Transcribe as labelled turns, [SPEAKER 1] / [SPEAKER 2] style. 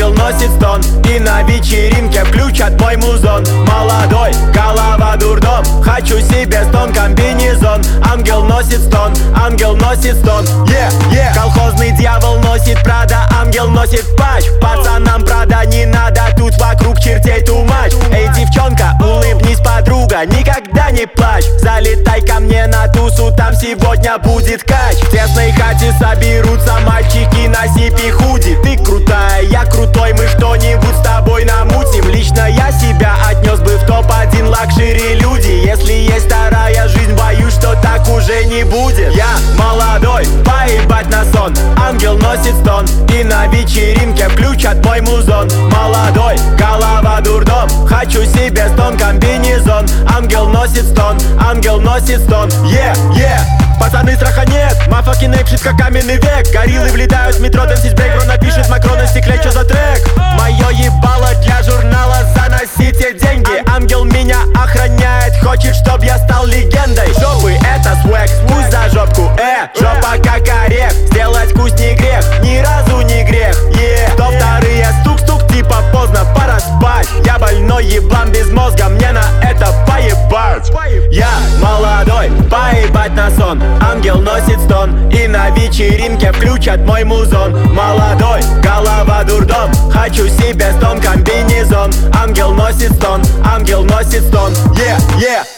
[SPEAKER 1] ангел носит стон. И на вечеринке включат мой музон. Молодой, голова дурдом, хочу себе стон, комбинезон. Ангел носит стон, ангел носит стон. Колхозный дьявол носит Прада, ангел носит патч. Пацанам Прада не надо, тут вокруг чертей too much. Эй, девчонка, улыбнись, подруга, никогда не плачь. Залетай ко мне на тусу, там сегодня будет кач. В тесной хате соберутся мальчики на сипи худи. Ты крутая, я крутой, мы что-нибудь с тобой намутим. Лично я себя отнес бы в топ-1 лакшери люди. Если есть вторая жизнь, боюсь, что так уже не будет. Я молодой, поебать на сон, ангел носит стон. И на вечеринке включат мой музон. Молодой, голова дурдом, хочу себе стон, комбинезон. Ангел носит стон, ангел носит стон. Пацаны, страха нет, мафаки нэпшит, как каменный век. Гориллы влетают в метро, дэнсить брейк. Бро напишет Макрон на стекле, чё за трек? Моё ебало для журнала, заносите деньги. Ангел меня охраняет, хочет, чтоб я стал легендой. Жопы это свэк, спусть за жопку, жопа как орех. Сделать вкусней грех, ни разу не грех, Кто вторые стук-стук, типа поздно, пора спать. Я больной еблан без мозга, мне на это поебать. Я молодой, поебать на сон, ангел носит стон. И на вечеринке включат мой музон. Молодой, голова дурдом, хочу себе стон, комбинезон. Ангел носит стон, ангел носит стон.